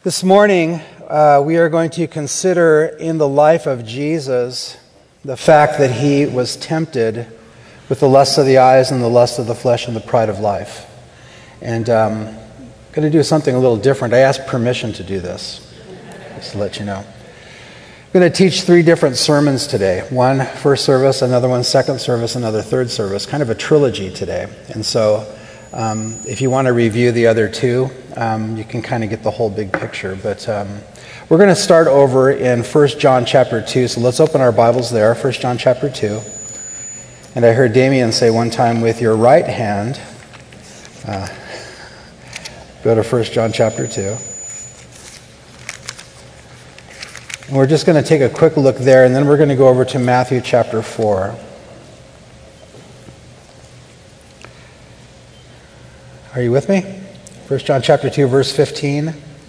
This morning, we are going to consider in the life of Jesus the fact that he was tempted with the lust of the eyes and the lust of the flesh and the pride of life. And I'm going to do something a little different. I asked permission to do this, just to let you know. I'm going to teach 3 different sermons today. One first service, another one second service, another third service. Kind of a trilogy today. And so if you want to review the other 2, you can kind of get the whole big picture. But we're going to start over in 1 John chapter 2. So let's open our Bibles there, 1 John chapter 2. And I heard Damien say one time, with your right hand, go to 1 John chapter 2. And we're just going to take a quick look there, and then we're going to go over to Matthew chapter 4. Are you with me? 1 John chapter 2, verse 15.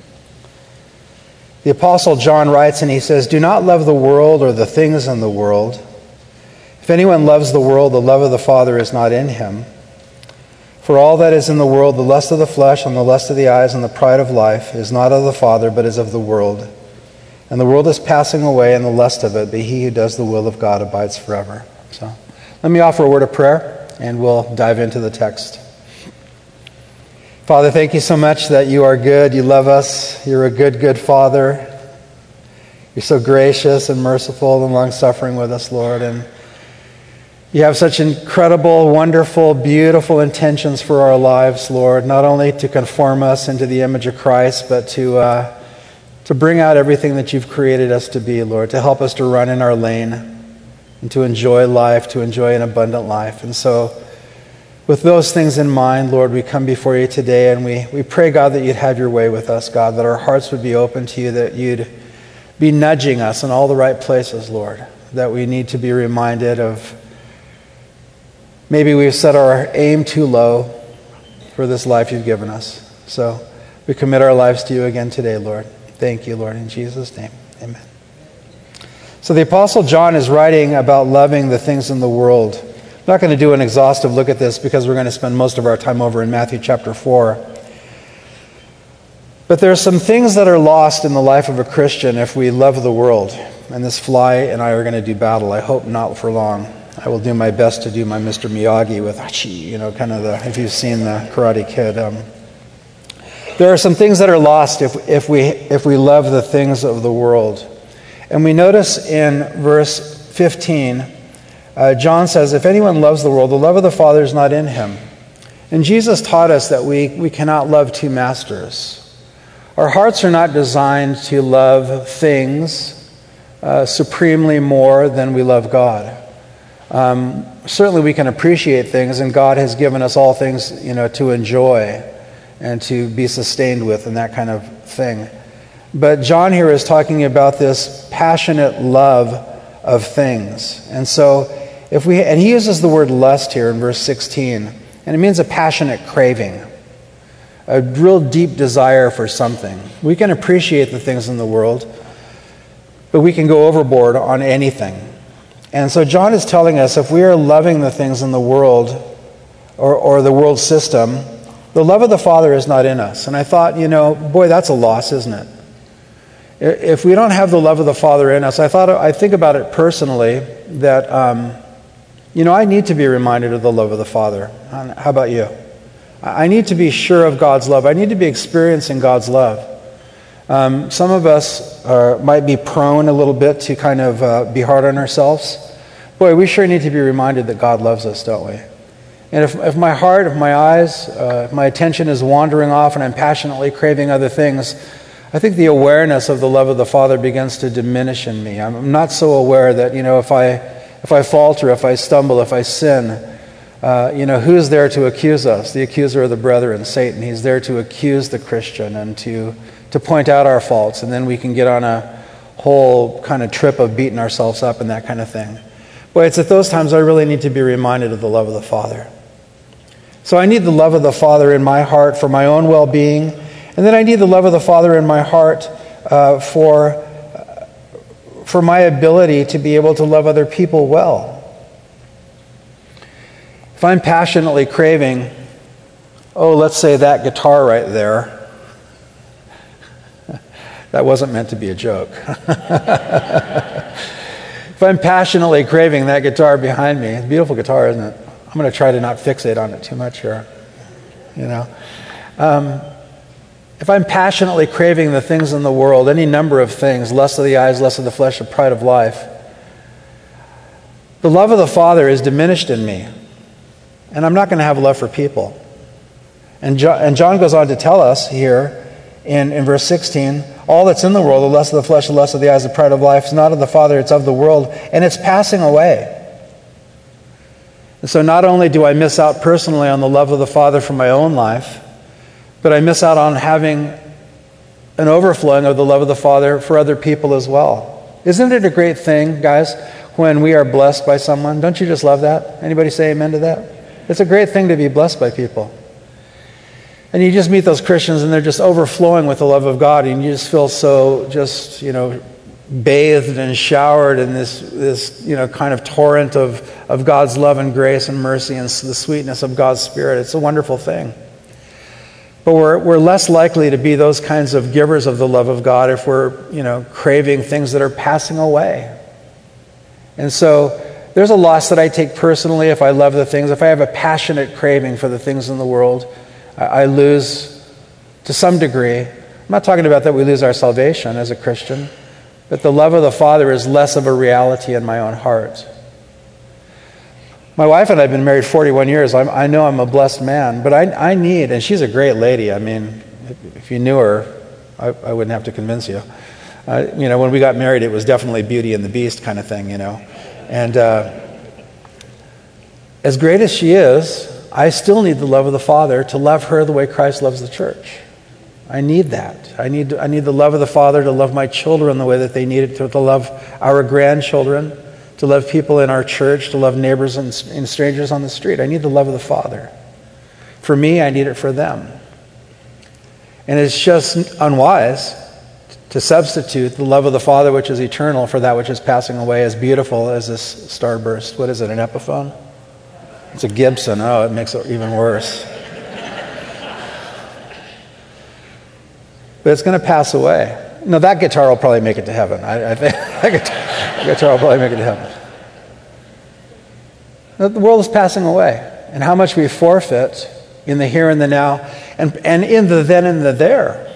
The Apostle John writes, and he says, "Do not love the world or the things in the world. If anyone loves the world, the love of the Father is not in him. For all that is in the world, the lust of the flesh and the lust of the eyes and the pride of life, is not of the Father, but is of the world. And the world is passing away and the lust of it, but he who does the will of God abides forever." So let me offer a word of prayer, and we'll dive into the text. Father, thank you so much that you are good. You love us. You're a good, good Father. You're so gracious and merciful and long-suffering with us, Lord. And you have such incredible, wonderful, beautiful intentions for our lives, Lord, not only to conform us into the image of Christ, but to bring out everything that you've created us to be, Lord, to help us to run in our lane and to enjoy life, to enjoy an abundant life. And so, with those things in mind, Lord, we come before you today, and we pray, God, that you'd have your way with us, God, that our hearts would be open to you, that you'd be nudging us in all the right places, Lord, that we need to be reminded of maybe we've set our aim too low for this life you've given us. So we commit our lives to you again today, Lord. Thank you, Lord, in Jesus' name. Amen. So the Apostle John is writing about loving the things in the world. I'm not going to do an exhaustive look at this because we're going to spend most of our time over in Matthew chapter 4. But there are some things that are lost in the life of a Christian if we love the world. And this fly and I are going to do battle. I hope not for long. I will do my best to do my Mr. Miyagi with, kind of if you've seen the Karate Kid. There are some things that are lost if we love the things of the world. And we notice in verse 15, John says, if anyone loves the world, the love of the Father is not in him. And Jesus taught us that we cannot love 2 masters. Our hearts are not designed to love things supremely more than we love God. Certainly we can appreciate things, and God has given us all things, to enjoy and to be sustained with and that kind of thing. But John here is talking about this passionate love of things. And so and he uses the word lust here in verse 16, and it means a passionate craving, a real deep desire for something. We can appreciate the things in the world, but we can go overboard on anything. And so John is telling us if we are loving the things in the world or the world system, the love of the Father is not in us. And I thought, boy, that's a loss, isn't it? If we don't have the love of the Father in us, I think about it personally that, I need to be reminded of the love of the Father. How about you? I need to be sure of God's love. I need to be experiencing God's love. Some of us might be prone a little bit to kind of be hard on ourselves. Boy, we sure need to be reminded that God loves us, don't we? And if my heart, if my eyes, if my attention is wandering off and I'm passionately craving other things, I think the awareness of the love of the Father begins to diminish in me. I'm not so aware that, if I falter, if I stumble, if I sin, who's there to accuse us? The accuser of the brethren, Satan. He's there to accuse the Christian and to point out our faults, and then we can get on a whole kind of trip of beating ourselves up and that kind of thing. Boy, it's at those times I really need to be reminded of the love of the Father. So I need the love of the Father in my heart for my own well-being, and then I need the love of the Father in my heart for my ability to be able to love other people well. If I'm passionately craving, let's say that guitar right there, That wasn't meant to be a joke. If I'm passionately craving that guitar behind me, it's a beautiful guitar, isn't it? I'm going to try to not fixate on it too much here. If I'm passionately craving the things in the world, any number of things, lust of the eyes, lust of the flesh, the pride of life, the love of the Father is diminished in me, and I'm not going to have love for people. And John goes on to tell us here in verse 16, all that's in the world, the lust of the flesh, the lust of the eyes, the pride of life, is not of the Father, it's of the world, and it's passing away. And so not only do I miss out personally on the love of the Father for my own life, but I miss out on having an overflowing of the love of the Father for other people as well. Isn't it a great thing, guys, when we are blessed by someone? Don't you just love that? Anybody say amen to that? It's a great thing to be blessed by people. And you just meet those Christians and they're just overflowing with the love of God, and you just feel so just, bathed and showered in this kind of torrent of God's love and grace and mercy and the sweetness of God's Spirit. It's a wonderful thing. But we're less likely to be those kinds of givers of the love of God if we're, craving things that are passing away. And so there's a loss that I take personally if I love the things. If I have a passionate craving for the things in the world, I lose to some degree. I'm not talking about that we lose our salvation as a Christian, but the love of the Father is less of a reality in my own heart. My wife and I have been married 41 years. I know I'm a blessed man, but I need, and she's a great lady. I mean, if you knew her, I wouldn't have to convince you. When we got married, it was definitely Beauty and the Beast kind of thing, And as great as she is, I still need the love of the Father to love her the way Christ loves the church. I need that. I need the love of the Father to love my children the way that they need it, to love our grandchildren, to love people in our church, to love neighbors and strangers on the street. I need the love of the Father. For me, I need it for them. And it's just unwise to substitute the love of the Father, which is eternal, for that which is passing away, as beautiful as this starburst. What is it, an Epiphone? It's a Gibson. Oh, it makes it even worse. But it's going to pass away. No, that guitar will probably make it to heaven. I think that guitar will probably make it to heaven. The world is passing away. And how much we forfeit in the here and the now, and in the then and the there,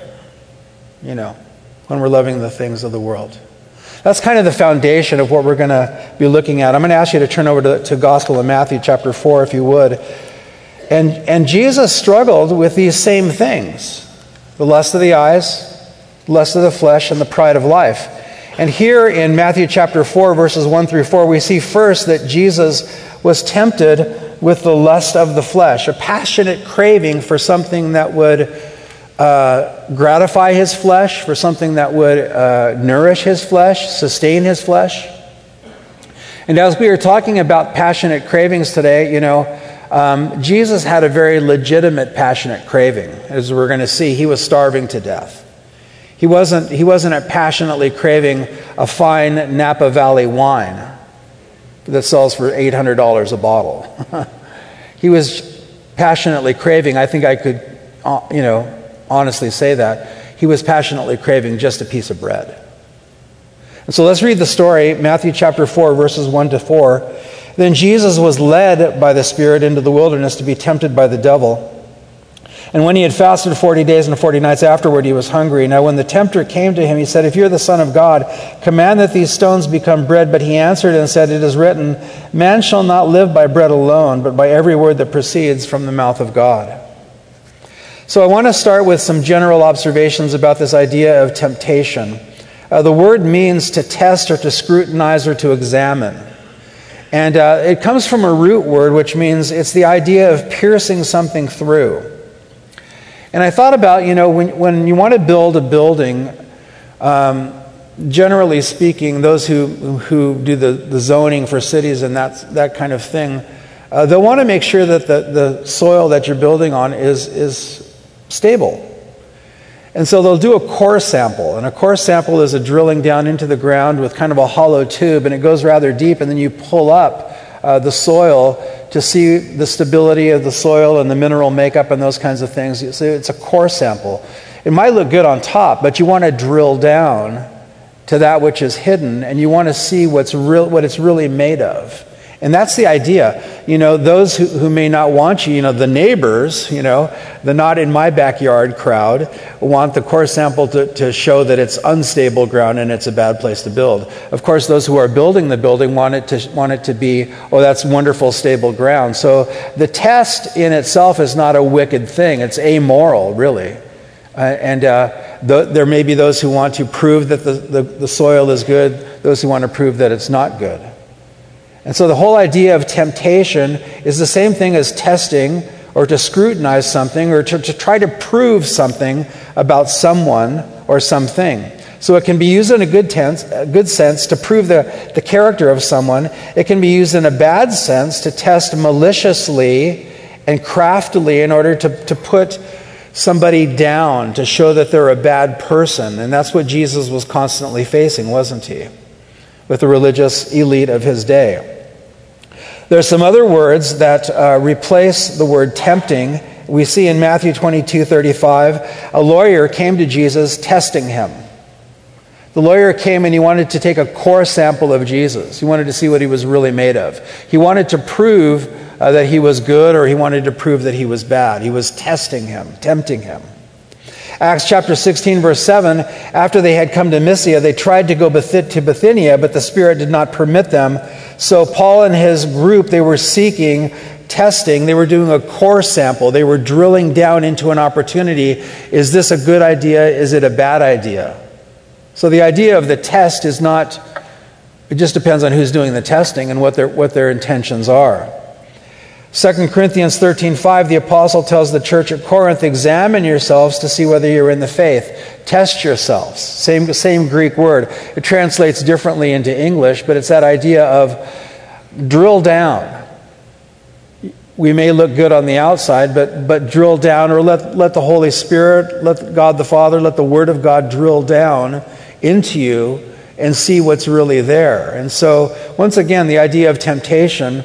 when we're loving the things of the world. That's kind of the foundation of what we're going to be looking at. I'm going to ask you to turn over to Gospel of Matthew chapter 4, if you would. And Jesus struggled with these same things. The lust of the eyes, lust of the flesh, and the pride of life. And here in Matthew chapter 4, verses 1 through 4, we see first that Jesus was tempted with the lust of the flesh, a passionate craving for something that would gratify his flesh, for something that would nourish his flesh, sustain his flesh. And as we are talking about passionate cravings today, Jesus had a very legitimate passionate craving. As we're going to see, he was starving to death. He wasn't passionately craving a fine Napa Valley wine that sells for $800 a bottle. He was passionately craving, I think I could, honestly say that, he was passionately craving just a piece of bread. And so let's read the story, Matthew chapter 4, verses 1 to 4. Then Jesus was led by the Spirit into the wilderness to be tempted by the devil. And when he had fasted 40 days and 40 nights afterward, he was hungry. Now when the tempter came to him, he said, "If you're the Son of God, command that these stones become bread." But he answered and said, "It is written, man shall not live by bread alone, but by every word that proceeds from the mouth of God." So I want to start with some general observations about this idea of temptation. The word means to test or to scrutinize or to examine. And it comes from a root word, which means it's the idea of piercing something through. And I thought about, when you want to build a building, generally speaking, those who do the zoning for cities and that kind of thing, they'll want to make sure that the soil that you're building on is stable. And so they'll do a core sample. And a core sample is a drilling down into the ground with kind of a hollow tube, and it goes rather deep, and then you pull up the soil to see the stability of the soil and the mineral makeup and those kinds of things. So it's a core sample. It might look good on top, but you want to drill down to that which is hidden, and you want to see what it's really made of. And that's the idea. Those who may not want you, the neighbors, the not in my backyard crowd, want the core sample to show that it's unstable ground and it's a bad place to build. Of course, those who are building the building want it to be, oh, that's wonderful, stable ground. So the test in itself is not a wicked thing. It's amoral, really. There may be those who want to prove that the soil is good, those who want to prove that it's not good. And so the whole idea of temptation is the same thing as testing or to scrutinize something or to try to prove something about someone or something. So it can be used in a good sense to prove the character of someone. It can be used in a bad sense to test maliciously and craftily in order to put somebody down, to show that they're a bad person. And that's what Jesus was constantly facing, wasn't he? With the religious elite of his day. There are some other words that replace the word tempting. We see in Matthew 22:35, a lawyer came to Jesus testing him. The lawyer came and he wanted to take a core sample of Jesus. He wanted to see what he was really made of. He wanted to prove that he was good, or he wanted to prove that he was bad. He was testing him, tempting him. Acts chapter 16, verse 7, after they had come to Mysia, they tried to go to Bithynia, but the Spirit did not permit them. So Paul and his group, they were seeking, testing, they were doing a core sample. They were drilling down into an opportunity. Is this a good idea? Is it a bad idea? So the idea of the test is not, it just depends on who's doing the testing and what their intentions are. 2 Corinthians 13:5, the apostle tells the church at Corinth, examine yourselves to see whether you're in the faith. Test yourselves. Same Greek word. It translates differently into English, but it's that idea of drill down. We may look good on the outside, but drill down, or let the Holy Spirit, let God the Father, let the Word of God drill down into you and see what's really there. And so, once again, the idea of temptation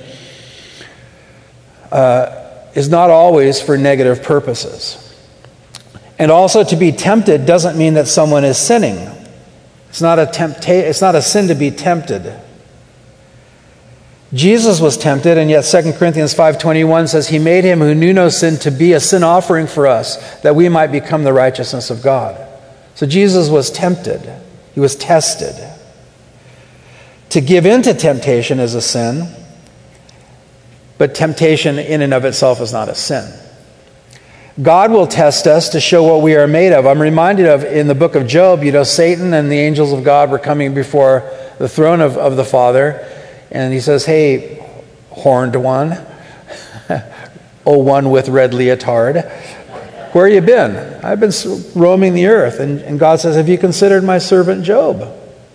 is not always for negative purposes. And also, to be tempted doesn't mean that someone is sinning. It's not a sin to be tempted. Jesus was tempted, and yet 2 Corinthians 5:21 says he made him who knew no sin to be a sin offering for us, that we might become the righteousness of God. So Jesus was tempted. He was tested. To give in to temptation is a sin, but temptation in and of itself is not a sin. God will test us to show what we are made of. I'm reminded of, in the book of Job, Satan and the angels of God were coming before the throne of the Father, and he says, hey, horned one, oh one with red leotard, where you been? I've been roaming the earth. And God says, have you considered my servant Job?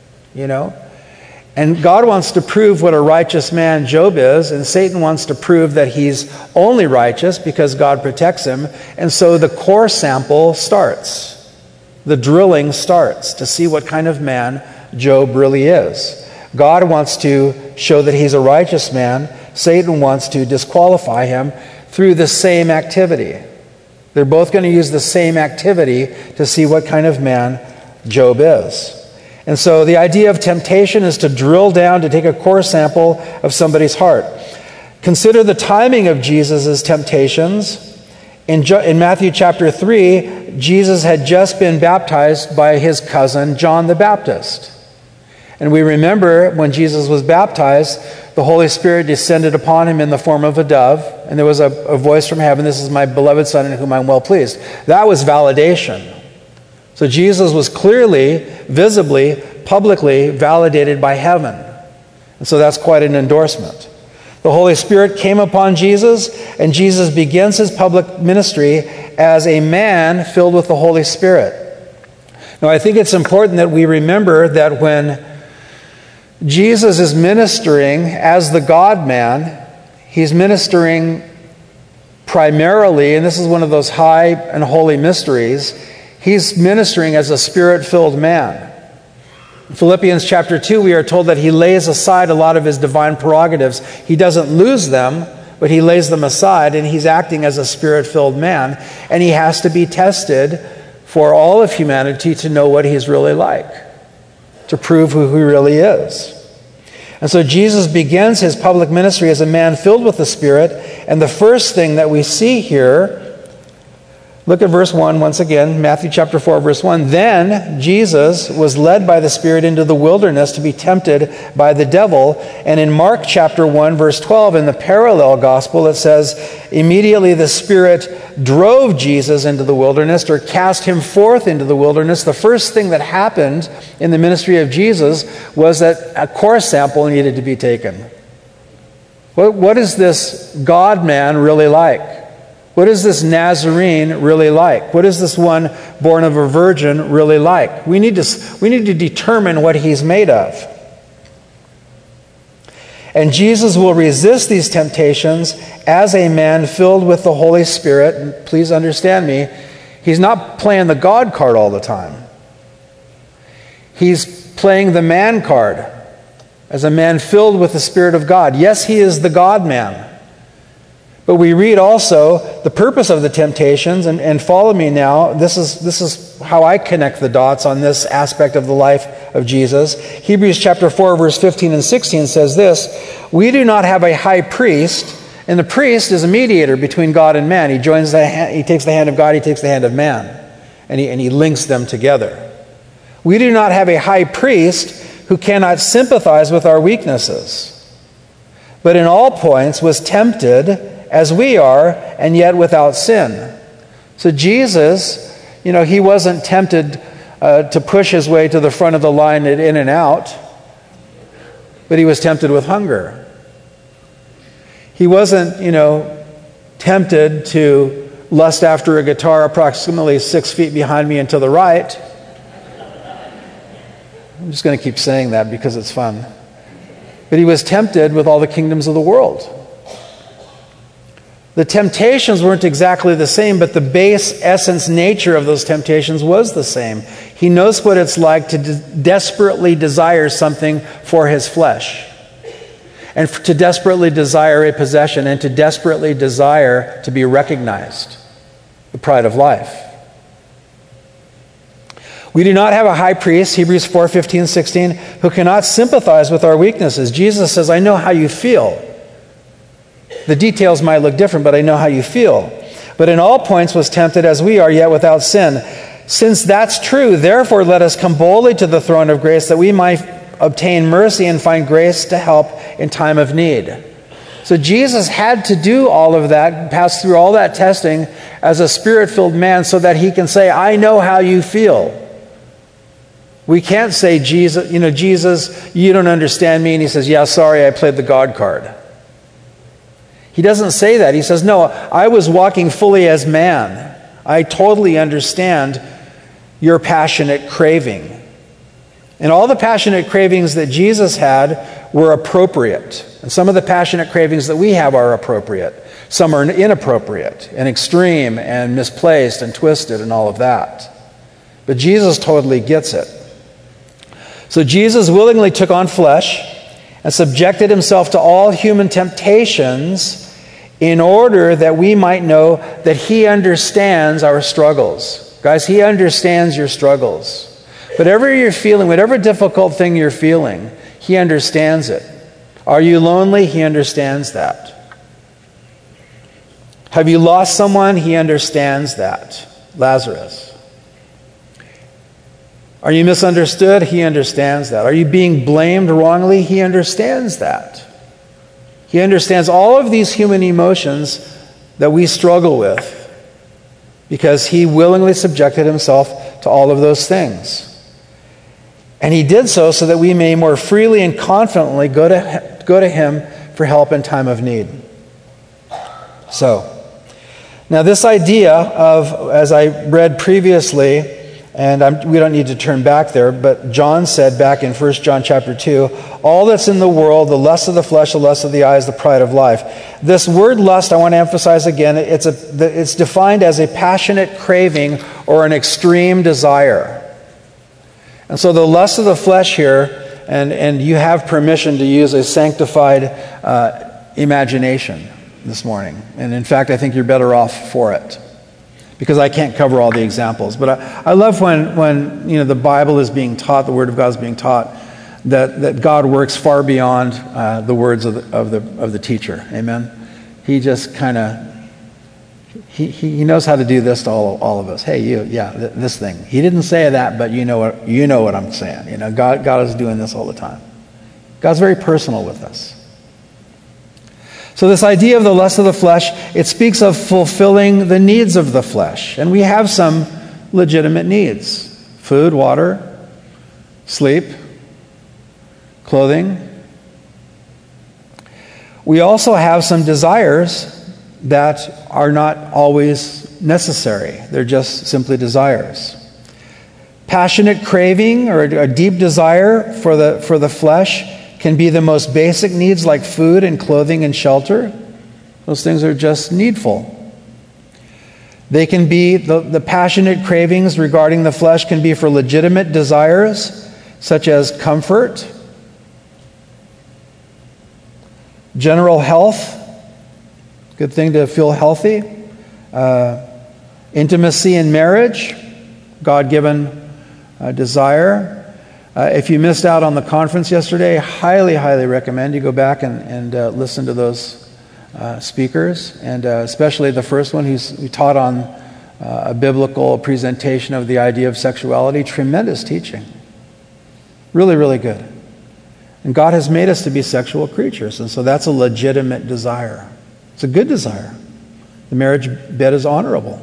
And God wants to prove what a righteous man Job is, and Satan wants to prove that he's only righteous because God protects him. And so the core sample starts. The drilling starts to see what kind of man Job really is. God wants to show that he's a righteous man. Satan wants to disqualify him through the same activity. They're both going to use the same activity to see what kind of man Job is. And so the idea of temptation is to drill down, to take a core sample of somebody's heart. Consider the timing of Jesus' temptations. In Matthew chapter 3, Jesus had just been baptized by his cousin, John the Baptist. And we remember when Jesus was baptized, the Holy Spirit descended upon him in the form of a dove, and there was a voice from heaven, this is my beloved Son in whom I'm well pleased. That was validation. So Jesus was clearly, visibly, publicly validated by heaven. And so that's quite an endorsement. The Holy Spirit came upon Jesus, and Jesus begins his public ministry as a man filled with the Holy Spirit. Now, I think it's important that we remember that when Jesus is ministering as the God-man, he's ministering primarily, and this is one of those high and holy mysteries, he's ministering as a Spirit-filled man. In Philippians chapter 2, we are told that he lays aside a lot of his divine prerogatives. He doesn't lose them, but he lays them aside, and he's acting as a Spirit-filled man, and he has to be tested for all of humanity to know what he's really like, to prove who he really is. And so Jesus begins his public ministry as a man filled with the Spirit, and the first thing that we see here, look at verse 1 once again, Matthew chapter 4, verse 1. Then Jesus was led by the Spirit into the wilderness to be tempted by the devil. And in Mark chapter 1, verse 12, in the parallel gospel, it says, immediately the Spirit drove Jesus into the wilderness, or cast him forth into the wilderness. The first thing that happened in the ministry of Jesus was that a core sample needed to be taken. What is this God-man really like? What is this Nazarene really like? What is this one born of a virgin really like? We need to determine what he's made of. And Jesus will resist these temptations as a man filled with the Holy Spirit. And please understand me, he's not playing the God card all the time. He's playing the man card as a man filled with the Spirit of God. Yes, he is the God-man. But we read also the purpose of the temptations, and follow me now. This is how I connect the dots on this aspect of the life of Jesus. Hebrews chapter 4, verse 15 and 16 says this, we do not have a high priest, and the priest is a mediator between God and man. He takes the hand of God, he takes the hand of man, and he links them together. We do not have a high priest who cannot sympathize with our weaknesses, but in all points was tempted as we are, and yet without sin. So Jesus, he wasn't tempted to push his way to the front of the line at In-N-Out, but he was tempted with hunger. He wasn't, tempted to lust after a guitar approximately 6 feet behind me and to the right. I'm just going to keep saying that because it's fun. But he was tempted with all the kingdoms of the world. The temptations weren't exactly the same, but the base essence nature of those temptations was the same. He knows what it's like to desperately desire something for his flesh, and to desperately desire a possession, and to desperately desire to be recognized, the pride of life. We do not have a high priest, Hebrews 4, 15, 16, who cannot sympathize with our weaknesses. Jesus says, I know how you feel. The details might look different, but I know how you feel. But in all points was tempted as we are, yet without sin. Since that's true, therefore let us come boldly to the throne of grace, that we might obtain mercy and find grace to help in time of need. So Jesus had to do all of that, pass through all that testing as a Spirit-filled man, so that he can say, I know how you feel. We can't say, Jesus, you don't understand me. And he says, yeah, sorry, I played the God card. He doesn't say that. He says, no, I was walking fully as man. I totally understand your passionate craving. And all the passionate cravings that Jesus had were appropriate. And some of the passionate cravings that we have are appropriate. Some are inappropriate and extreme and misplaced and twisted and all of that. But Jesus totally gets it. So Jesus willingly took on flesh and subjected himself to all human temptations in order that we might know that he understands our struggles. Guys, he understands your struggles. Whatever you're feeling, whatever difficult thing you're feeling, he understands it. Are you lonely? He understands that. Have you lost someone? He understands that. Lazarus. Are you misunderstood? He understands that. Are you being blamed wrongly? He understands that. He understands all of these human emotions that we struggle with because he willingly subjected himself to all of those things. And he did so that we may more freely and confidently go to him for help in time of need. So, now this idea of, as I read previously, and we don't need to turn back there, but John said back in 1 John chapter 2, all that's in the world, the lust of the flesh, the lust of the eyes, the pride of life. This word lust, I want to emphasize again, it's defined as a passionate craving or an extreme desire. And so the lust of the flesh here, and you have permission to use a sanctified imagination this morning. And in fact, I think you're better off for it. because I can't cover all the examples. But I love when the Bible is being taught, the Word of God is being taught, that God works far beyond the words of the teacher. Amen. He just kind of he knows how to do this to all of us. Hey, this thing. He didn't say that, but you know what I'm saying. God is doing this all the time. God's very personal with us. So this idea of the lust of the flesh, it speaks of fulfilling the needs of the flesh. And we have some legitimate needs. Food, water, sleep, clothing. We also have some desires that are not always necessary. They're just simply desires. Passionate craving or a deep desire for the flesh can be the most basic needs like food and clothing and shelter. Those things are just needful. They can be, the passionate cravings regarding the flesh can be for legitimate desires such as comfort, general health, good thing to feel healthy, intimacy in marriage, God-given desire. If you missed out on the conference yesterday, I highly, highly recommend you go back and listen to those speakers, and especially the first one who taught on a biblical presentation of the idea of sexuality. Tremendous teaching. Really, really good. And God has made us to be sexual creatures, and so that's a legitimate desire. It's a good desire. The marriage bed is honorable.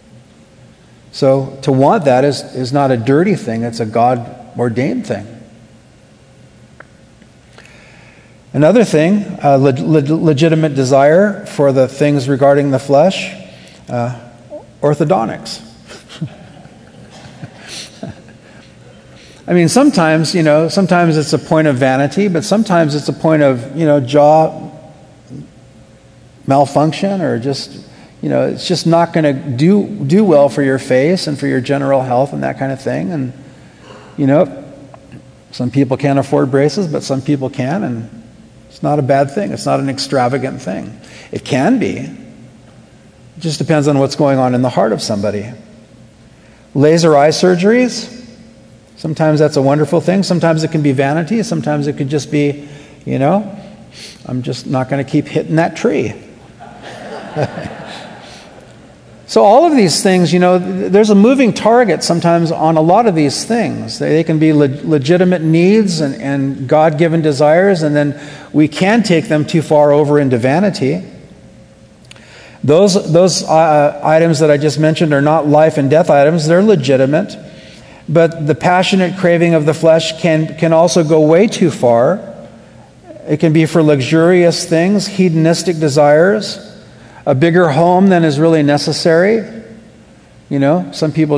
So to want that is not a dirty thing, it's a God-ordained thing. Another thing, legitimate desire for the things regarding the flesh, orthodontics. I mean, sometimes it's a point of vanity, but sometimes it's a point of, jaw malfunction, or just, it's just not going to do well for your face and for your general health and that kind of thing. And, some people can't afford braces, but some people can, and it's not a bad thing. It's not an extravagant thing. It can be. It just depends on what's going on in the heart of somebody. Laser eye surgeries, sometimes that's a wonderful thing. Sometimes it can be vanity. Sometimes it could just be, I'm just not going to keep hitting that tree. So all of these things, there's a moving target sometimes on a lot of these things. They can be legitimate needs and God-given desires, and then we can take them too far over into vanity. Those items that I just mentioned are not life and death items. They're legitimate. But the passionate craving of the flesh can also go way too far. It can be for luxurious things, hedonistic desires, a bigger home than is really necessary. Some people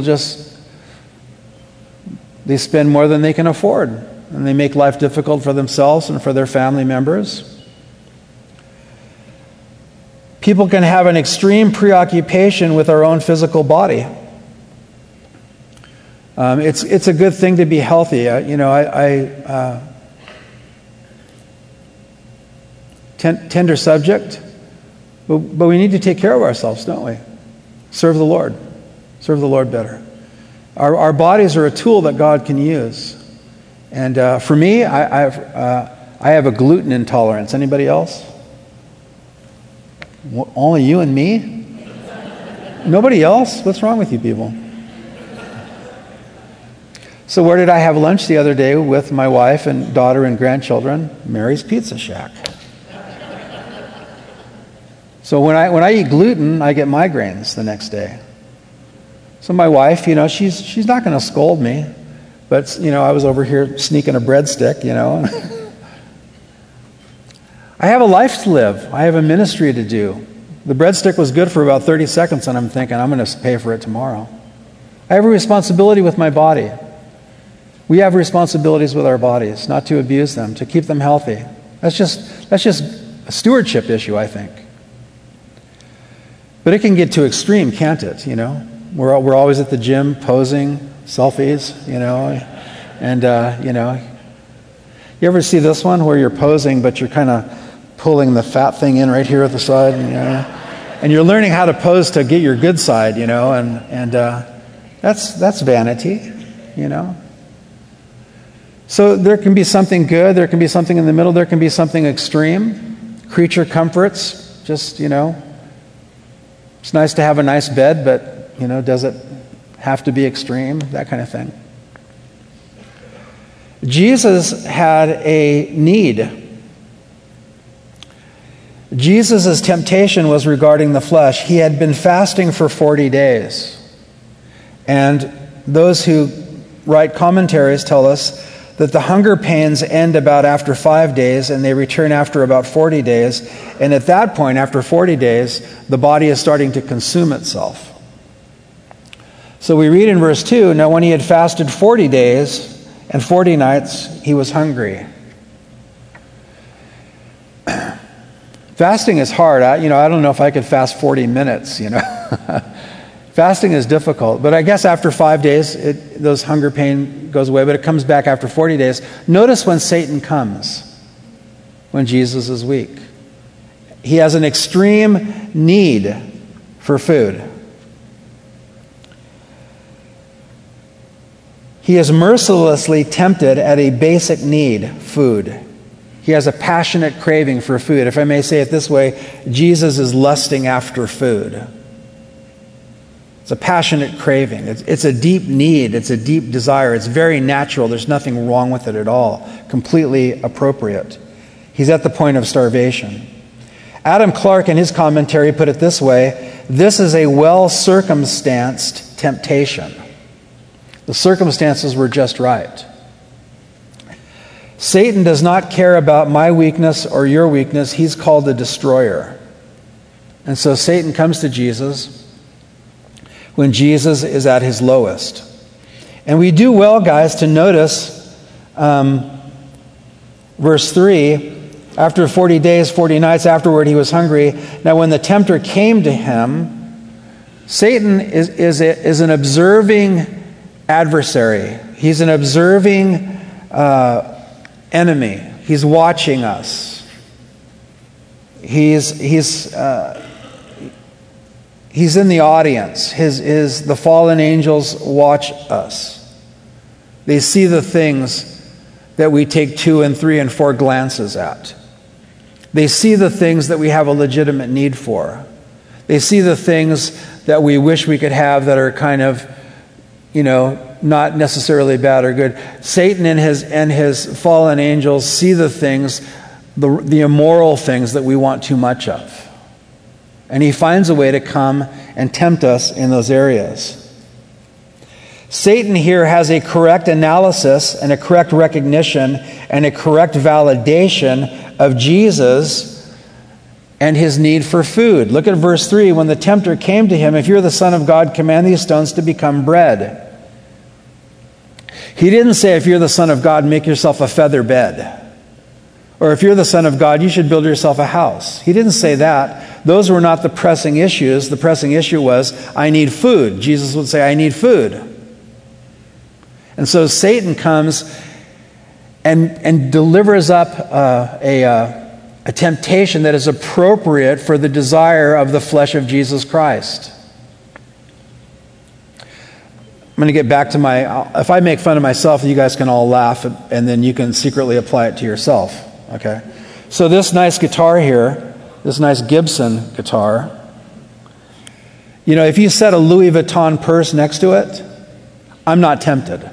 they spend more than they can afford, and they make life difficult for themselves and for their family members. People can have an extreme preoccupation with our own physical body. It's a good thing to be healthy. Tender subject. But we need to take care of ourselves, don't we? Serve the Lord. Serve the Lord better. Our bodies are a tool that God can use. And for me, I have a gluten intolerance. Anybody else? Only you and me? Nobody else? What's wrong with you people? So where did I have lunch the other day with my wife and daughter and grandchildren? Mary's Pizza Shack. So when I eat gluten, I get migraines the next day. So my wife, she's not going to scold me, but I was over here sneaking a breadstick, I have a life to live. I have a ministry to do. The breadstick was good for about 30 seconds, and I'm thinking I'm going to pay for it tomorrow. I have a responsibility with my body. We have responsibilities with our bodies, not to abuse them, to keep them healthy. That's just a stewardship issue, I think. But it can get too extreme, can't it? We're always at the gym posing, selfies, and you ever see this one where you're posing, but you're kind of pulling the fat thing in right here at the side, And you're learning how to pose to get your good side, and that's vanity, So there can be something good, there can be something in the middle, there can be something extreme. Creature comforts, just, it's nice to have a nice bed, but, does it have to be extreme? That kind of thing. Jesus had a need. Jesus' temptation was regarding the flesh. He had been fasting for 40 days. And those who write commentaries tell us that the hunger pains end about after 5 days and they return after about 40 days. And at that point, after 40 days, the body is starting to consume itself. So we read in verse 2, now when he had fasted 40 days and 40 nights, he was hungry. Fasting is hard. I don't know if I could fast 40 minutes, Fasting is difficult. But I guess after 5 days, those hunger pain goes away, but it comes back after 40 days. Notice when Satan comes, when Jesus is weak. He has an extreme need for food. He is mercilessly tempted at a basic need, food. He has a passionate craving for food. If I may say it this way, Jesus is lusting after food. It's a passionate craving. It's a deep need. It's a deep desire. It's very natural. There's nothing wrong with it at all. Completely appropriate. He's at the point of starvation. Adam Clarke, in his commentary, put it this way: this is a well-circumstanced temptation. The circumstances were just right. Satan does not care about my weakness or your weakness. He's called the destroyer. And so Satan comes to Jesus when Jesus is at his lowest. And we do well, guys, to notice verse 3, after 40 days, 40 nights afterward, he was hungry. Now when the tempter came to him, Satan is an observing adversary. He's an observing enemy. He's watching us. He's in the audience. The fallen angels watch us. They see the things that we take 2 and 3 and 4 glances at. They see the things that we have a legitimate need for. They see the things that we wish we could have that are kind of, not necessarily bad or good. Satan and his fallen angels see the things, the immoral things that we want too much of. And he finds a way to come and tempt us in those areas. Satan here has a correct analysis and a correct recognition and a correct validation of Jesus and his need for food. Look at verse 3. When the tempter came to him, if you're the Son of God, command these stones to become bread. He didn't say, if you're the Son of God, make yourself a feather bed. Or if you're the Son of God, you should build yourself a house. He didn't say that. Those were not the pressing issues. The pressing issue was, I need food. Jesus would say, I need food. And so Satan comes and delivers up a temptation that is appropriate for the desire of the flesh of Jesus Christ. I'm going to get back to if I make fun of myself, you guys can all laugh, and then you can secretly apply it to yourself. Okay? So this nice guitar here, this nice Gibson guitar, if you set a Louis Vuitton purse next to it, I'm not tempted.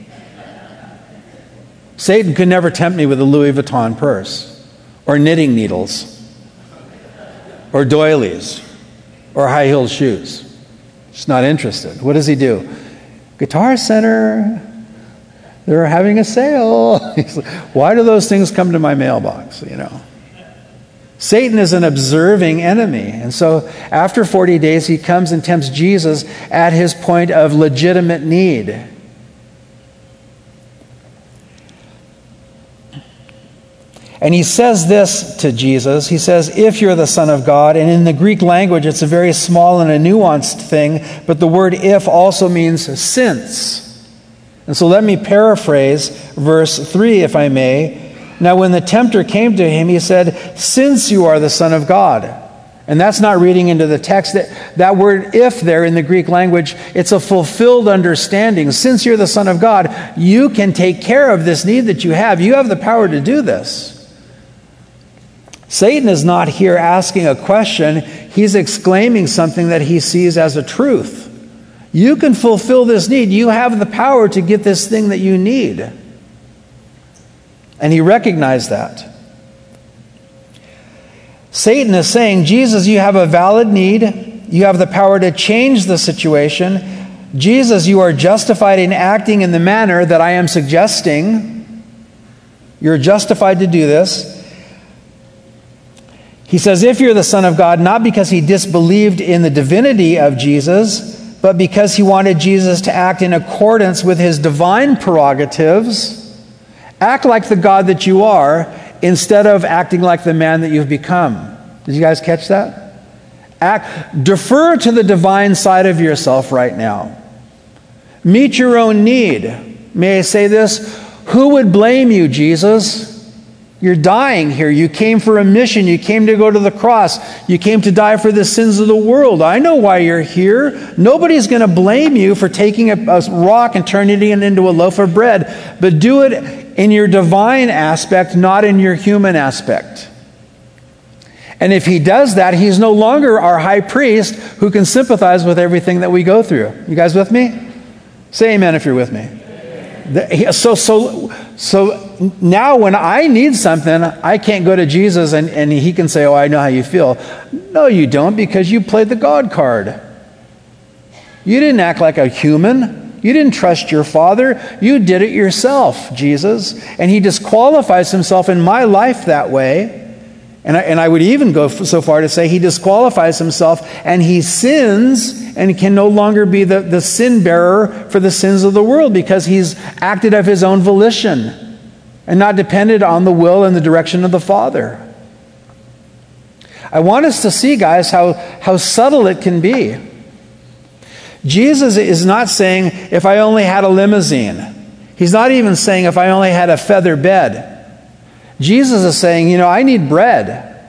Satan could never tempt me with a Louis Vuitton purse, or knitting needles, or doilies, or high-heeled shoes. Just not interested. What does he do? Guitar Center, they're having a sale. Why do those things come to my mailbox, Satan is an observing enemy. And so after 40 days, he comes and tempts Jesus at his point of legitimate need. And he says this to Jesus. He says, if you're the Son of God. And in the Greek language, it's a very small and a nuanced thing. But the word if also means since. And so let me paraphrase verse 3, if I may. Now when the tempter came to him, he said, since you are the Son of God. And that's not reading into the text. That word if there in the Greek language, it's a fulfilled understanding. Since you're the Son of God, you can take care of this need that you have. You have the power to do this. Satan is not here asking a question. He's exclaiming something that he sees as a truth. You can fulfill this need. You have the power to get this thing that you need. And he recognized that. Satan is saying, Jesus, you have a valid need. You have the power to change the situation. Jesus, you are justified in acting in the manner that I am suggesting. You're justified to do this. He says, if you're the Son of God, not because he disbelieved in the divinity of Jesus, but because he wanted Jesus to act in accordance with his divine prerogatives, act like the God that you are, instead of acting like the man that you've become. Did you guys catch that? Defer to the divine side of yourself right now. Meet your own need. May I say this? Who would blame you, Jesus? You're dying here. You came for a mission. You came to go to the cross. You came to die for the sins of the world. I know why you're here. Nobody's going to blame you for taking a rock and turning it into a loaf of bread. But do it in your divine aspect, not in your human aspect. And if he does that, he's no longer our high priest who can sympathize with everything that we go through. You guys with me? Say amen if you're with me. So now when I need something, I can't go to Jesus and he can say, oh, I know how you feel. No, you don't, because you played the God card. You didn't act like a human. You didn't trust your Father. You did it yourself, Jesus. And he disqualifies himself in my life that way. And I would even go so far to say he disqualifies himself and he sins and can no longer be the sin bearer for the sins of the world because he's acted of his own volition and not depended on the will and the direction of the Father. I want us to see, guys, how subtle it can be. Jesus is not saying, if I only had a limousine. He's not even saying, if I only had a feather bed. Jesus is saying, I need bread.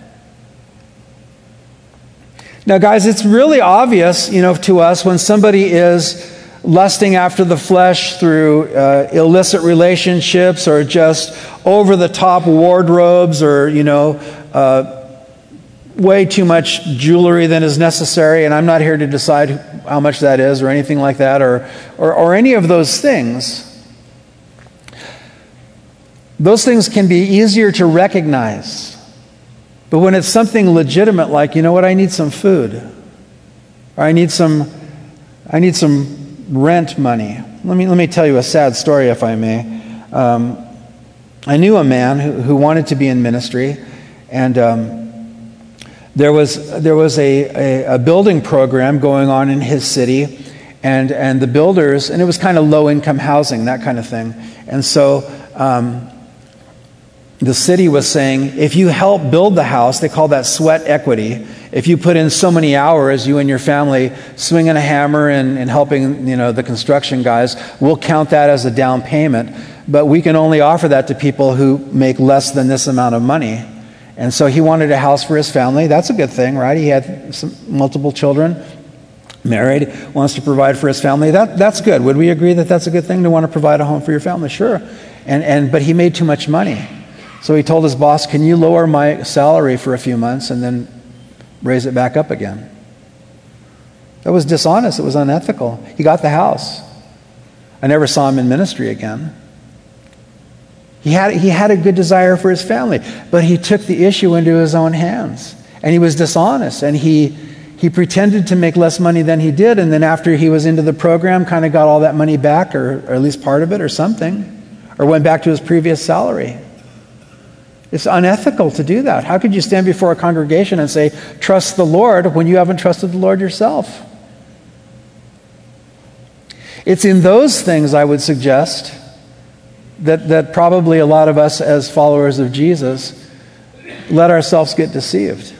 Now, guys, it's really obvious, to us when somebody is lusting after the flesh through illicit relationships or just over-the-top wardrobes or, way too much jewelry than is necessary, and I'm not here to decide how much that is or anything like that or any of those things. Those things can be easier to recognize. But when it's something legitimate like, I need some food. Or I need some rent money. Let me tell you a sad story, if I may. I knew a man who wanted to be in ministry, and there was a building program going on in his city, and the builders, and it was kind of low-income housing, that kind of thing. And so the city was saying, if you help build the house, they call that sweat equity. If you put in so many hours, you and your family swinging a hammer and helping, the construction guys, we'll count that as a down payment. But we can only offer that to people who make less than this amount of money. And so he wanted a house for his family. That's a good thing, right? He had multiple children, married, wants to provide for his family. That's good. Would we agree that that's a good thing to want to provide a home for your family? Sure. But he made too much money. So he told his boss, can you lower my salary for a few months and then raise it back up again? That was dishonest. It was unethical. He got the house. I never saw him in ministry again. He had a good desire for his family, but he took the issue into his own hands. And he was dishonest. And he pretended to make less money than he did. And then after he was into the program, kind of got all that money back, or at least part of it or something, or went back to his previous salary. It's unethical to do that. How could you stand before a congregation and say, trust the Lord, when you haven't trusted the Lord yourself? It's in those things, I would suggest, that probably a lot of us as followers of Jesus let ourselves get deceived.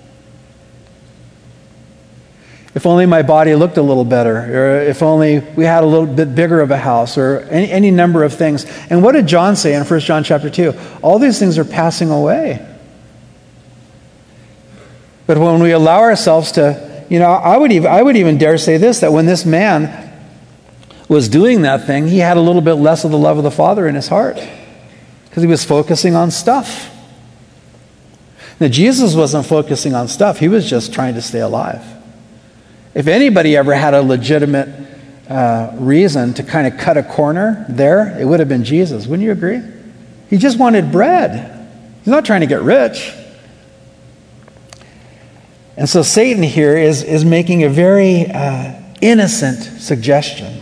If only my body looked a little better, or if only we had a little bit bigger of a house, or any number of things. And what did John say in 1 John chapter 2? All these things are passing away. But when we allow ourselves to, I would even dare say this, that when this man was doing that thing, he had a little bit less of the love of the Father in his heart because he was focusing on stuff. Now, Jesus wasn't focusing on stuff. He was just trying to stay alive. If anybody ever had a legitimate reason to kind of cut a corner there, it would have been Jesus. Wouldn't you agree? He just wanted bread. He's not trying to get rich. And so Satan here is making a very innocent suggestion.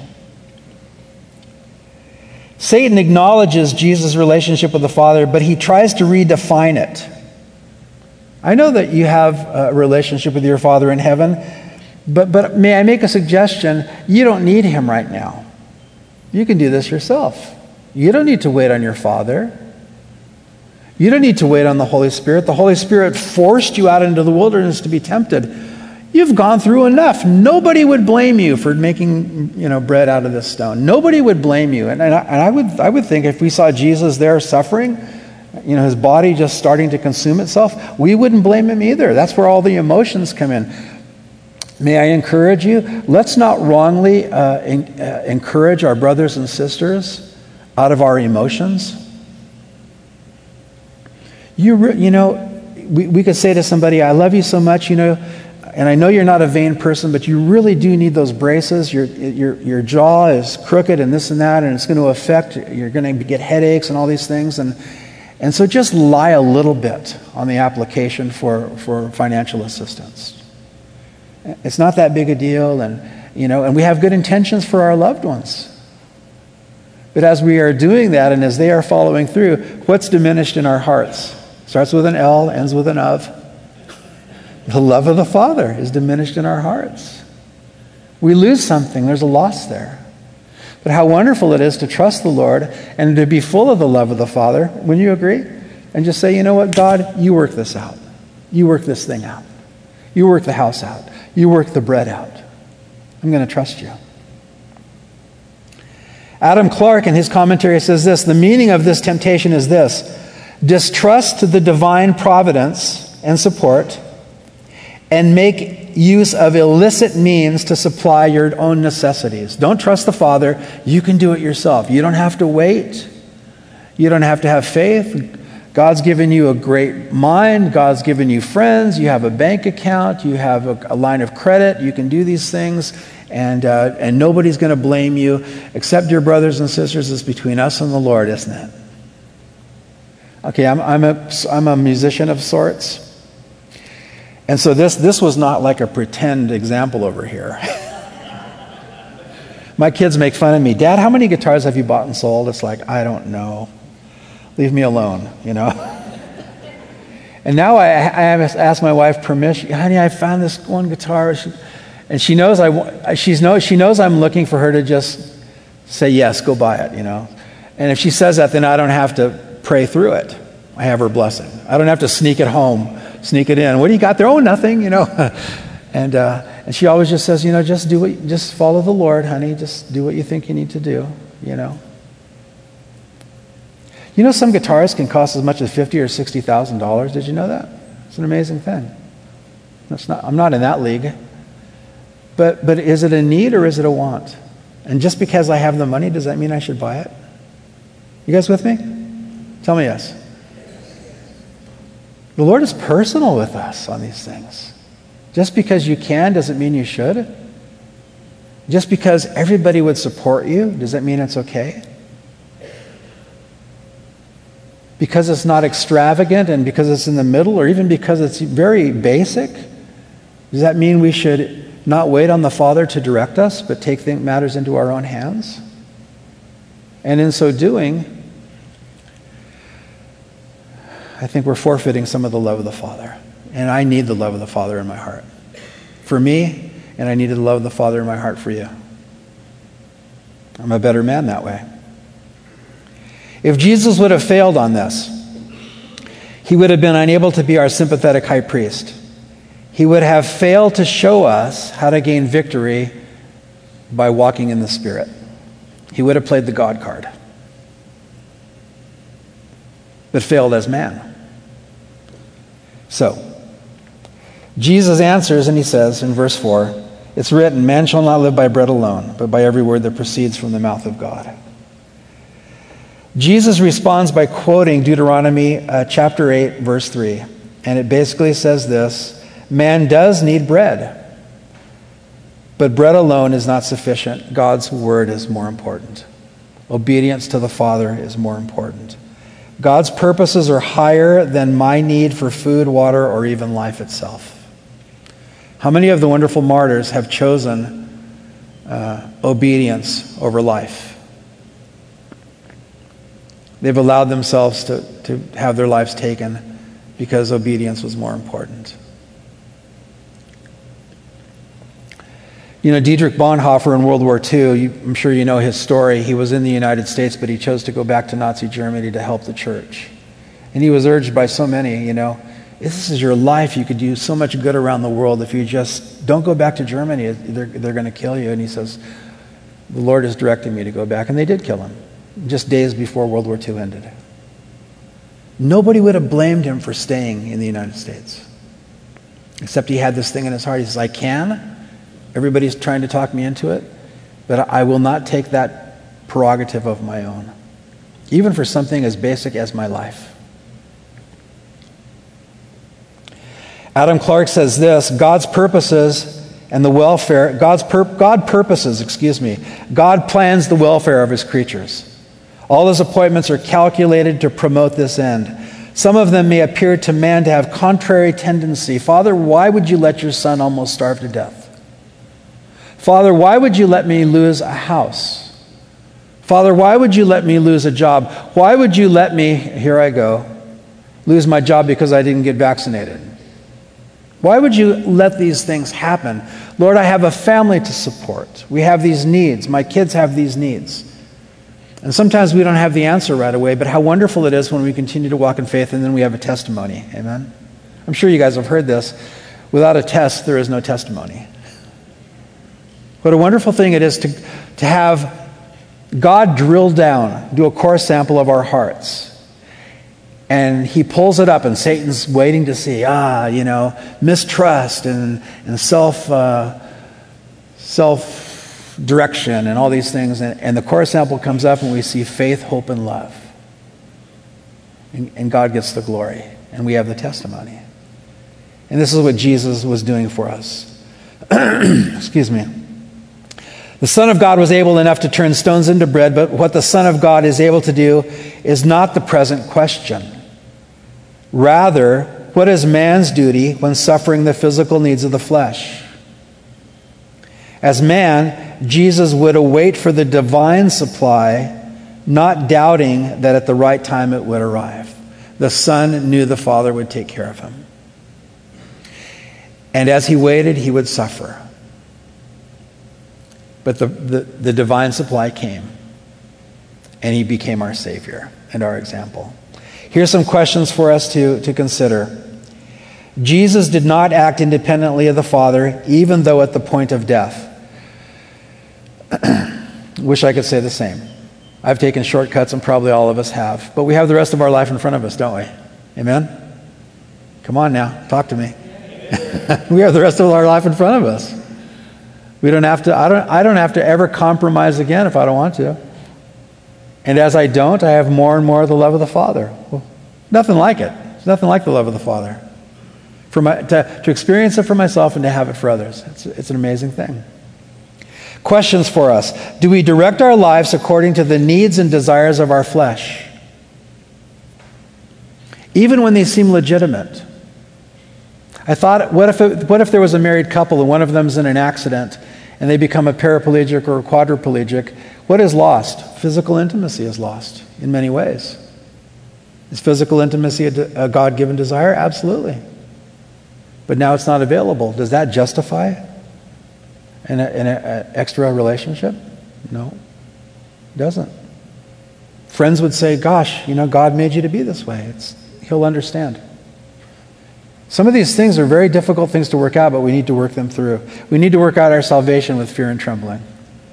Satan acknowledges Jesus' relationship with the Father, but he tries to redefine it. I know that you have a relationship with your Father in heaven, but may I make a suggestion? You don't need him right now. You can do this yourself. You don't need to wait on your Father. You don't need to wait on the Holy Spirit. The Holy Spirit forced you out into the wilderness to be tempted. You've gone through enough. Nobody would blame you for making, bread out of this stone. Nobody would blame you. And I would think if we saw Jesus there suffering, his body just starting to consume itself, we wouldn't blame him either. That's where all the emotions come in. May I encourage you? Let's not wrongly encourage our brothers and sisters out of our emotions. We could say to somebody, I love you so much, and I know you're not a vain person, but you really do need those braces. Your jaw is crooked and this and that, and it's going to affect, you're going to get headaches and all these things. And so just lie a little bit on the application for financial assistance. It's not that big a deal, and we have good intentions for our loved ones. But as we are doing that, and as they are following through, what's diminished in our hearts? Starts with an L, ends with an of. The love of the Father is diminished in our hearts. We lose something. There's a loss there. But how wonderful it is to trust the Lord and to be full of the love of the Father. Wouldn't you agree? And just say, you know what, God, you work this out. You work this thing out. You work the house out. You work the bread out. I'm going to trust you. Adam Clarke in his commentary says this, the meaning of this temptation is this: distrust the divine providence and support, and make use of illicit means to supply your own necessities. Don't trust the Father. You can do it yourself. You don't have to wait. You don't have to have faith. God's given you a great mind. God's given you friends. You have a bank account. You have a line of credit. You can do these things, and nobody's going to blame you except your brothers and sisters. It's between us and the Lord, isn't it? Okay, I'm a musician of sorts. And so this was not like a pretend example over here. My kids make fun of me. Dad, how many guitars have you bought and sold? It's like, I don't know. Leave me alone, And now I ask my wife permission. Honey, I found this one guitar. And she knows she knows I'm looking for her to just say, yes, go buy it, And if she says that, then I don't have to pray through it. I have her blessing. I don't have to sneak it home. Sneak it in. What do you got there? Oh, nothing, And she always just says, just follow the Lord, honey. Just do what you think you need to do, some guitars can cost as much as $50,000 or $60,000. Did you know that? It's an amazing thing. I'm not in that league. But is it a need or is it a want? And just because I have the money, does that mean I should buy it? You guys with me? Tell me yes. The Lord is personal with us on these things. Just because you can doesn't mean you should. Just because everybody would support you, does that mean it's okay? Because it's not extravagant and because it's in the middle, or even because it's very basic, does that mean we should not wait on the Father to direct us, but take matters into our own hands? And in so doing, I think we're forfeiting some of the love of the Father. And I need the love of the Father in my heart for me, and I needed the love of the Father in my heart for you. I'm a better man that way. If Jesus would have failed on this, he would have been unable to be our sympathetic high priest. He would have failed to show us how to gain victory by walking in the Spirit. He would have played the God card, but failed as man. So, Jesus answers and he says in verse 4, it's written, man shall not live by bread alone, but by every word that proceeds from the mouth of God. Jesus responds by quoting Deuteronomy chapter 8, verse 3. And it basically says this, man does need bread, but bread alone is not sufficient. God's word is more important. Obedience to the Father is more important. God's purposes are higher than my need for food, water, or even life itself. How many of the wonderful martyrs have chosen obedience over life? They've allowed themselves to have their lives taken because obedience was more important. You know, Dietrich Bonhoeffer in World War II, I'm sure you know his story. He was in the United States, but he chose to go back to Nazi Germany to help the church. And he was urged by so many, you know, this is your life. You could do so much good around the world if you just don't go back to Germany. They're going to kill you. And he says, the Lord is directing me to go back. And they did kill him just days before World War II ended. Nobody would have blamed him for staying in the United States. Except he had this thing in his heart. He says, I can. Everybody's trying to talk me into it. But I will not take that prerogative of my own. Even for something as basic as my life. Adam Clark says this, God purposes the welfare of his creatures. All his appointments are calculated to promote this end. Some of them may appear to man to have contrary tendency. Father, why would you let your son almost starve to death? Father, why would you let me lose a house? Father, why would you let me lose a job? Why would you let me, here I go, lose my job because I didn't get vaccinated? Why would you let these things happen? Lord, I have a family to support. We have these needs. My kids have these needs. And sometimes we don't have the answer right away, but how wonderful it is when we continue to walk in faith and then we have a testimony. Amen? I'm sure you guys have heard this. Without a test, there is no testimony. What a wonderful thing it is to have God drill down, do a core sample of our hearts. And he pulls it up, and Satan's waiting to see, mistrust and self-direction and all these things. And the core sample comes up, and we see faith, hope, and love. And God gets the glory, and we have the testimony. And this is what Jesus was doing for us. Excuse me. The Son of God was able enough to turn stones into bread, but what the Son of God is able to do is not the present question. Rather, what is man's duty when suffering the physical needs of the flesh? As man, Jesus would await for the divine supply, not doubting that at the right time it would arrive. The Son knew the Father would take care of him. And as he waited, he would suffer. But the divine supply came, and he became our Savior and our example. Here's some questions for us to consider. Jesus did not act independently of the Father, even though at the point of death. Wish I could say the same. I've taken shortcuts, and probably all of us have. But we have the rest of our life in front of us, don't we? Amen? Come on now, talk to me. We have the rest of our life in front of us. We don't have to. I don't have to ever compromise again if I don't want to. And as I don't, I have more and more of the love of the Father. Well, nothing like it. There's nothing like the love of the Father. To experience it for myself and to have it for others. It's an amazing thing. Questions for us. Do we direct our lives according to the needs and desires of our flesh? Even when they seem legitimate. I thought, what if there was a married couple and one of them's in an accident and they become a paraplegic or a quadriplegic? What is lost? Physical intimacy is lost in many ways. Is physical intimacy a God-given desire? Absolutely. But now it's not available. Does that justify an extra relationship? No, it doesn't. Friends would say, gosh, God made you to be this way. He'll understand. Some of these things are very difficult things to work out, but we need to work them through. We need to work out our salvation with fear and trembling.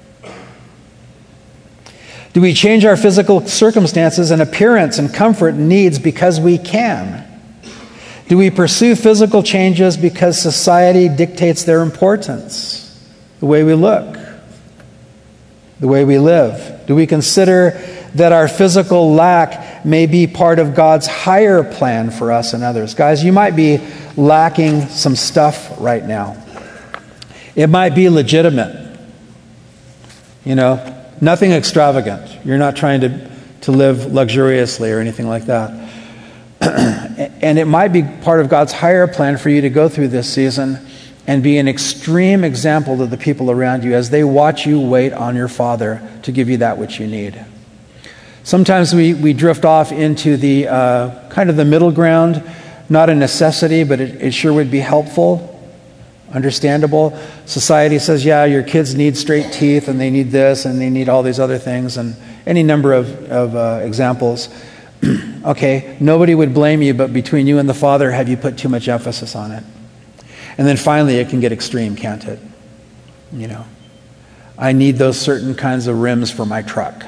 Do we change our physical circumstances and appearance and comfort and needs because we can? Do we pursue physical changes because society dictates their importance? The way we look, the way we live? Do we consider that our physical lack may be part of God's higher plan for us and others? Guys, you might be lacking some stuff right now. It might be legitimate. You know, nothing extravagant. You're not trying to live luxuriously or anything like that. And it might be part of God's higher plan for you to go through this season and be an extreme example to the people around you as they watch you wait on your Father to give you that which you need. Sometimes we drift off into the kind of the middle ground, not a necessity, but it sure would be helpful, understandable. Society says, yeah, your kids need straight teeth and they need this and they need all these other things, and any number of examples. Okay, nobody would blame you, but between you and the Father, have you put too much emphasis on it? And then finally, it can get extreme, can't it? You know, I need those certain kinds of rims for my truck.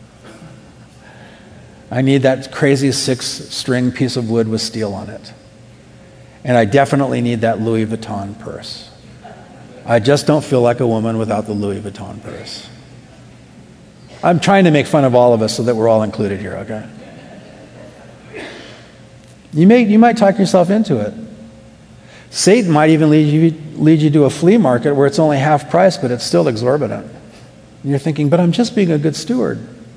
I need that crazy 6-string piece of wood with steel on it. And I definitely need that Louis Vuitton purse. I just don't feel like a woman without the Louis Vuitton purse. I'm trying to make fun of all of us so that we're all included here, okay? You might talk yourself into it. Satan might even lead you to a flea market where it's only half price, but it's still exorbitant. And you're thinking, but I'm just being a good steward.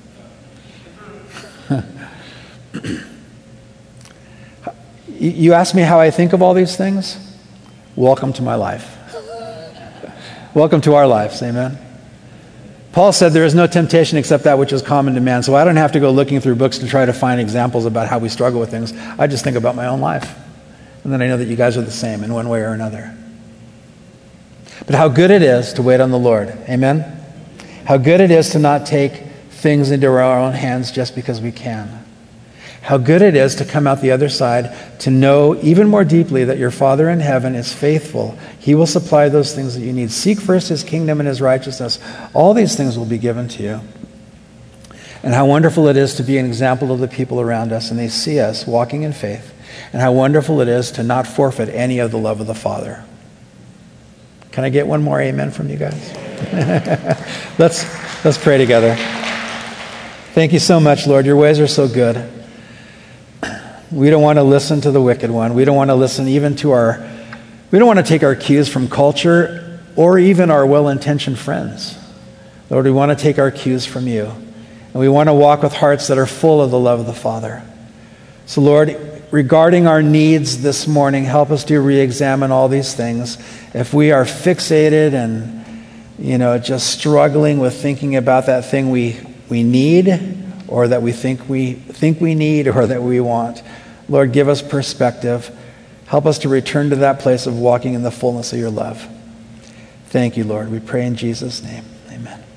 You ask me how I think of all these things? Welcome to my life. Welcome to our lives, amen? Paul said there is no temptation except that which is common to man. So I don't have to go looking through books to try to find examples about how we struggle with things. I just think about my own life. And then I know that you guys are the same in one way or another. But how good it is to wait on the Lord. Amen? How good it is to not take things into our own hands just because we can. How good it is to come out the other side to know even more deeply that your Father in heaven is faithful. He will supply those things that you need. Seek first His kingdom and His righteousness. All these things will be given to you. And how wonderful it is to be an example of the people around us and they see us walking in faith. And how wonderful it is to not forfeit any of the love of the Father. Can I get one more amen from you guys? Let's pray together. Thank you so much, Lord. Your ways are so good. We don't want to listen to the wicked one. We don't want to listen even to we don't want to take our cues from culture or even our well-intentioned friends. Lord, we want to take our cues from you. And we want to walk with hearts that are full of the love of the Father. So Lord, regarding our needs this morning, help us to re-examine all these things. If we are fixated and, just struggling with thinking about that thing we need, or that we think we need, or that we want, Lord, give us perspective. Help us to return to that place of walking in the fullness of your love. Thank you, Lord. We pray in Jesus' name. Amen.